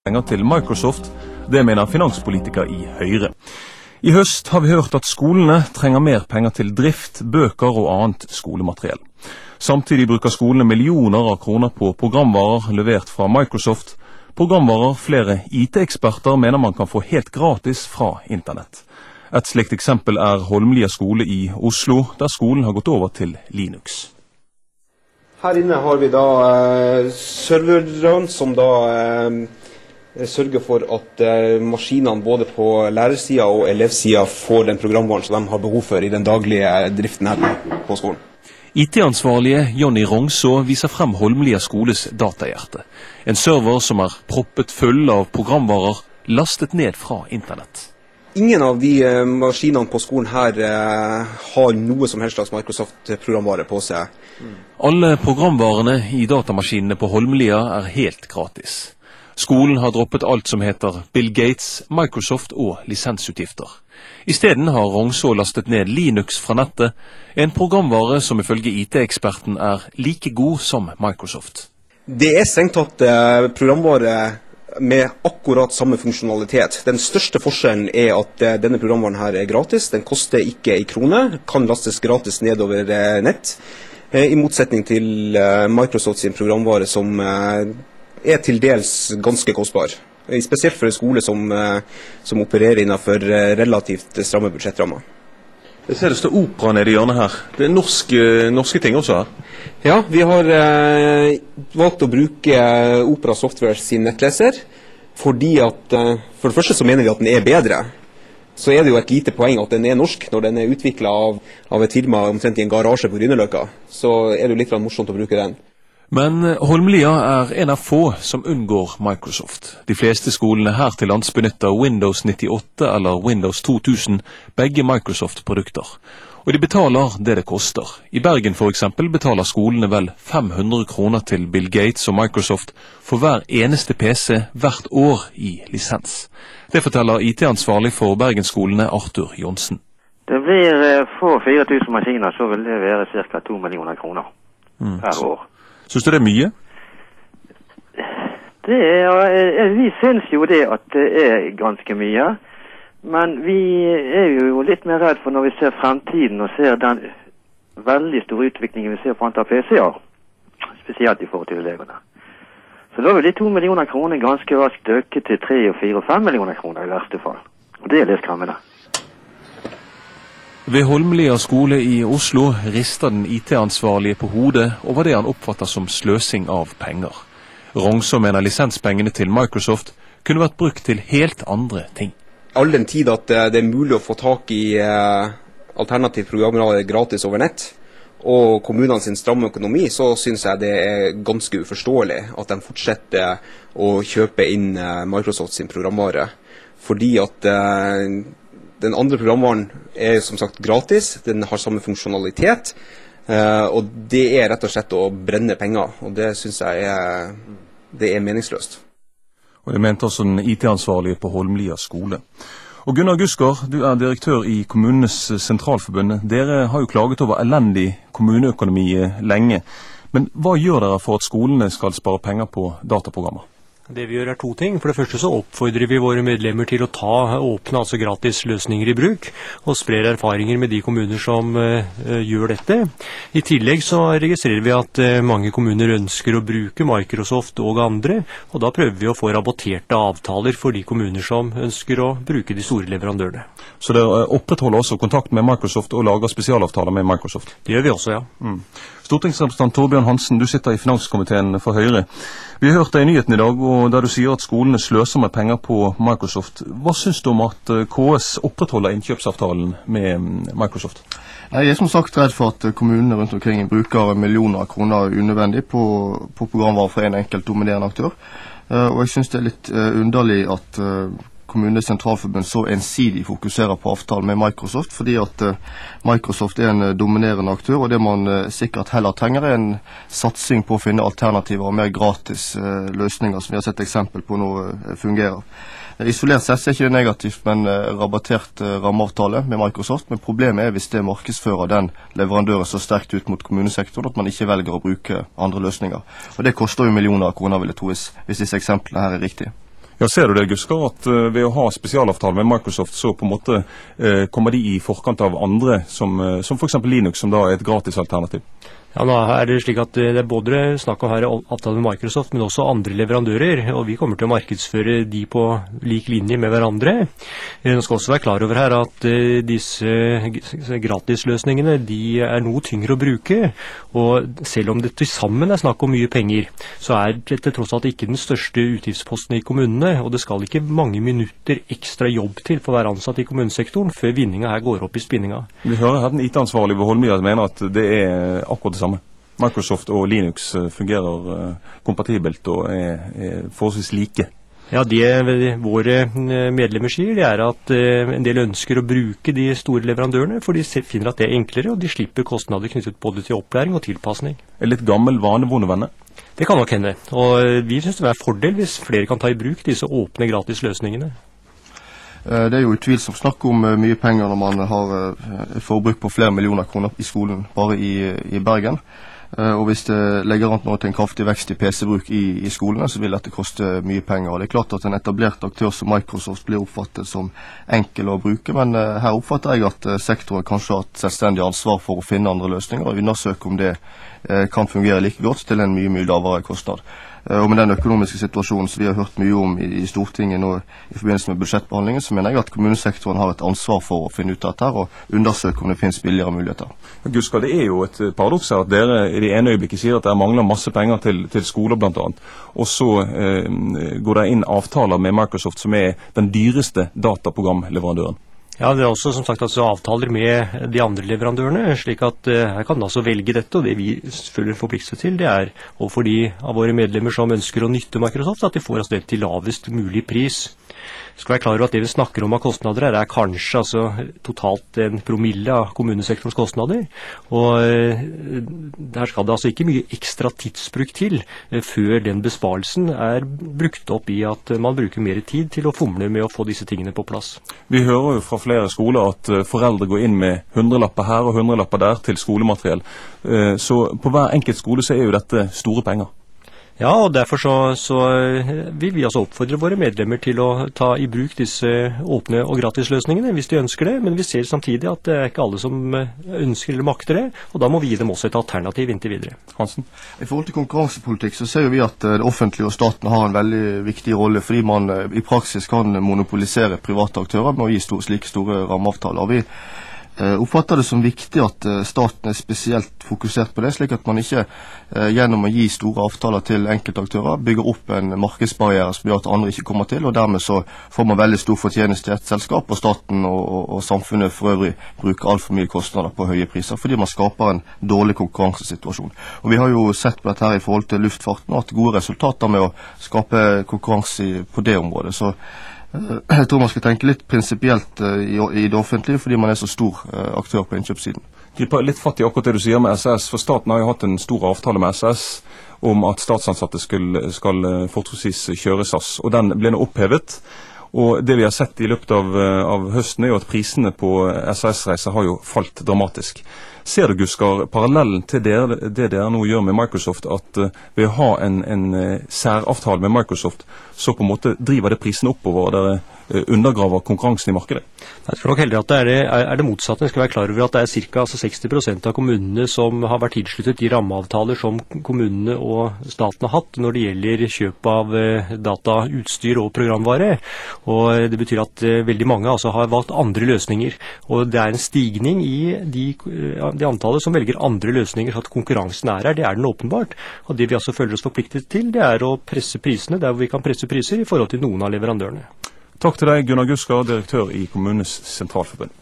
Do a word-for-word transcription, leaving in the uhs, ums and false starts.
penger til Microsoft, det mener finanspolitiker i Høyre. I høst har vi hørt at skolene trenger mer penger til drift, bøker og annet skolemateriell. Samtidig bruker skolene millioner av kroner på programvarer levert fra Microsoft, programvarer flere I T-eksperter mener man kan få helt gratis fra internett. Et slikt eksempel er Holmlia skole i Oslo, der skolen har gått over til Linux. Her inne har vi da eh, serverne som da eh, sørger for at eh, maskinene både på lærersiden og elevsiden får den programvaren som de har behov for i den daglige driften her på skolen. I T-ansvarlige Jonny Rongså viser frem Holmlia skoles datahjerte. En server som er proppet full av programvarer lastet ned fra internett. Ingen av de eh, maskinene på skolen her eh, har noe som helst slags Microsoft-programvare på seg. Mm. Alle programvarene i datamaskinene på Holmlia er helt gratis. Skolen har droppet alt som heter Bill Gates, Microsoft og lisensutgifter. I stedet har Rongså lastet ned Linux fra nettet, en programvare som ifølge I T-eksperten er like god som Microsoft. Det er strengt tatt eh, programvare med akkurat samme funksjonalitet. Den største forskjellen er at eh, denne programvaren her er gratis. Den koster ikke i kroner, kan lastes gratis nedover eh, nett, eh, i motsetning til eh, Microsoft sin programvare som eh, er til dels ganske kostbar. Spesielt for en skole som, eh, som opererer innenfor eh, relativt stramme budsjettrammer. Jeg ser det står opera nede i hjørnet her. Det er norske, norske ting også her. Ja, vi har eh, valgt å bruke Opera Software sin nettleser, fordi at eh, for det første så mener vi at den er bedre. Så er det jo et lite poeng at den er norsk når den er utviklet av, av et firma omtrent i en garasje på Grünerløkka. Så er det jo litt morsomt å bruke den. Men Holmlia er en av få som unngår Microsoft. De fleste skolene her til lands benytter Windows nittiåtte eller Windows to tusen, begge Microsoft-produkter. Og de betaler det det koster. I Bergen for eksempel betaler skolene vel fem hundre kroner til Bill Gates og Microsoft for hver eneste P C hvert år i lisens. Det forteller I T-ansvarlig for Bergensskolene Arthur Jonsen. Det blir for fire tusen maskiner, så vil det være ca. to millioner kroner mm. per år. Synes du det er mye? Det er, vi synes jo det at det er ganske mye, men vi er jo litt mer redd for når vi ser fremtiden og ser den veldig store utviklingen vi ser på antall P C-er, spesielt i forhold til elevene. Så da vil de to millioner kroner ganske raskt øke til tre, fire og fem millioner kroner i verste fall. Og det er litt skremmende. Ved Holmlia skole i Oslo rister den I T-ansvarlige på hodet over det han oppfatter som sløsing av penger. Rongså mener lisenspengene til Microsoft kunne vært brukt til helt andre ting. All den tid at det er mulig å få tak i eh, alternativt programvare gratis over nett, og kommunene sin stramme økonomi, så synes jeg det er ganske uforståelig at de fortsetter å kjøpe inn eh, Microsoft sin programvare. Fordi at eh, den andre programvaren er som sagt gratis, den har samme funksjonalitet, eh, og det er rett og slett å brenne penger, og det synes jeg er, det er meningsløst. Og det mente også den I T-ansvarlige på Holmlia skole. Og Gunnar Gusker, du er direktør i Kommunenes Sentralforbund. Dere har jo klaget over elendig kommuneøkonomi lenge, men hva gjør dere for at skolene skal spare penger på dataprogrammer? Det vi gjør er to ting. For det første så oppfordrer vi våre medlemmer til å ta åpne, altså gratis løsninger i bruk, og sprer erfaringer med de kommuner som uh, gjør dette. I tillegg så registrerer vi at uh, mange kommuner ønsker å bruke Microsoft og andre, og da prøver vi å få rabatterte avtaler for de kommuner som ønsker å bruke de store leverandørene. Så dere opprettholder også kontakt med Microsoft og lager spesialavtaler med Microsoft? Det gjør vi også, ja. Mm. Stortingsrepresentant Torbjørn Hansen, du sitter i Finanskomiteen for Høyre. Vi har hørt deg i nyheten i dag, og der du sier at skolene sløser med penger på Microsoft. Hva synes du om at K S opprettholder innkjøpsavtalen med Microsoft? Jeg er som sagt redd for at kommunene rundt omkring bruker millioner av kroner unødvendig på, på programvarer for en enkelt dominerende aktør. Og jeg synes det er litt underlig at Kommunenes Sentralforbund så ensidig fokuserer på avtalen med Microsoft, fordi at uh, Microsoft er en uh, dominerende aktør, og det man uh, sikkert heller trenger er en satsing på å finne alternativer og mer gratis uh, løsninger, som vi har sett eksempel på nå uh, fungerer. Uh, isolert sett er ikke det negativt med en uh, rabattert uh, rammeavtale med Microsoft, men problemet er hvis det markedsfører den leverandøren så sterkt ut mot kommunesektoren at man ikke velger å bruke andre løsninger. Og det koster jo millioner av kroner, vil jeg tro, hvis, hvis disse eksemplene her er riktige. Ja, ser du det, Gusker, at uh, ved å ha spesialavtale med Microsoft, så på en måte uh, kommer de i forkant av andre, som, uh, som for eksempel Linux, som da er et gratis alternativ? Ja, nå er det slik at det er både snakk om her avtale med Microsoft, men også andre leverandører, og vi kommer til å markedsføre de på lik linje med hverandre. Nå skal også være klar over her at disse gratisløsningene, de er noe tyngre å bruke, og selv om det til sammen er snakk om mye penger, så er dette tross alt ikke den største utgiftsposten i kommunene, og det skal ikke mange minutter ekstra jobb til for hver ansatt i kommunesektoren før vinninga her går opp i spinninga. Vi hører her den I T-ansvarlige ved Holmlia mener at det er akkurat det samme. Microsoft og Linux fungerer uh, kompatibelt og er, er forholdsvis like. Ja, det våre medlemmer sier, det er at uh, en del ønsker å bruke de store leverandørene, for de finner at det er enklere, og de slipper kostnader knyttet både til opplæring og tilpasning. Er litt gammel vanevondevenne? Det kan nok hende, og vi synes det er en fordel hvis flere kan ta i bruk disse åpne gratis løsningene. Det er jo utvilsomt snakk om mye penger når man har forbruk på flere millioner kroner i skolen, bare i, i Bergen. Og hvis det legger an nå til en kraftig vekst i P C-bruk i, i skolene, så vil dette koste mye penger. Og det er klart at en etablert aktør som Microsoft blir oppfattet som enkel å bruke, men her oppfatter jeg at sektoren kanskje har et selvstendig ansvar for å finne andre løsninger, og undersøke om det kan fungere like godt til en mye, mye lavere kostnad. Og med den økonomiske situasjonen som vi har hørt mye om i, i Stortinget nå i forbindelse med budsjettbehandlingen, så mener jeg at kommunesektoren har et ansvar for å finne ut av dette og undersøke om det finnes billigere muligheter. Gusker, det er jo et paradoks her at dere i det ene øyeblikket sier at det mangler masse penger til, til skoler blant annet, og så eh, går det inn avtaler med Microsoft som er den dyreste dataprogramleverandøren. Ja, det er også som sagt altså avtaler med de andre leverandørene, slik at uh, her kan man altså velge dette, og det vi selvfølgelig forplikter til, det er overfor de av våre medlemmer som ønsker å nytte Microsoft, at de får altså det til lavest mulig pris. Vi skal være klar over at det vi snakker om av kostnader her er kanskje altså, totalt en promille av kommunesektorens kostnader, og uh, der skal det altså ikke mye ekstra tidsbruk til uh, før den besparelsen er brukt opp i at uh, man bruker mer tid til å fomle med å få disse tingene på plass. Vi hører jo fra flere skoler at uh, foreldre går inn med hundrelapper her og hundrelapper der til skolemateriell, uh, så på hver enkelt skole så er jo dette store penger. Ja, og derfor så, så vil vi altså oppfordre våre medlemmer til å ta i bruk disse åpne og gratisløsningene hvis de ønsker det, men vi ser samtidig at det er ikke alle som ønsker eller makter det, og da må vi gi dem også et alternativ inntil videre. Hansen? I forhold til konkurransepolitikk så ser vi at det offentlige og staten har en veldig viktig rolle, fordi man i praksis kan monopolisere private aktører med å gi store, slike store rammeavtaler. Vi oppfatter det som viktig at staten er spesielt fokusert på det, slik at man ikke gjennom å gi store avtaler til enkeltaktører bygger opp en markedsbarriere som gjør at andre ikke kommer til, og dermed så får man veldig stor fortjeneste i et selskap, og staten og, og, og samfunnet for øvrig bruker alt for mye kostnader på høye priser, fordi man skaper en dårlig konkurransesituasjon. Og vi har jo sett på dette her i forhold til luftfarten, og hatt gode resultater med å skape konkurranse på det området. Så jeg tror man skal tenke litt prinsipielt i, i det offentlige, fordi man er så stor aktør på innkjøpssiden. Griper litt fatt i akkurat det du sier med S S, for staten har jo hatt en stor avtale med S S om at statsansatte skal, skal fortrinnsvis kjøre S A S, og den ble nå opphevet. Og det vi har sett i løpet av, av høsten er jo at prisene på S A S-reiser har jo falt dramatisk. Ser du, Gusker, parallellen til det, det dere nå gjør med Microsoft, at uh, ved å ha en, en uh, særavtale med Microsoft, så på en måte driver det prisen oppover, og dere uh, undergraver konkurransen i markedet? Jeg tror nok heller at det er det, er det motsatte. Jeg skal være klar over at det er cirka altså seksti prosent av kommunene som har vært tilsluttet de rammeavtaler som kommunene og staten har hatt når det gjelder kjøp av uh, datautstyr og programvare. Og det betyr at uh, veldig mange altså har valgt andre løsninger, og det er en stigning i de uh, det antallet som velger andre løsninger, så at konkurransen er her, det er den åpenbart. Og det vi altså føler oss forpliktet til, det er å presse prisene der hvor vi kan presse priser i forhold til noen av leverandørene. Takk til deg, Gunnar Gusker, direktør i Kommunenes Sentralforbund.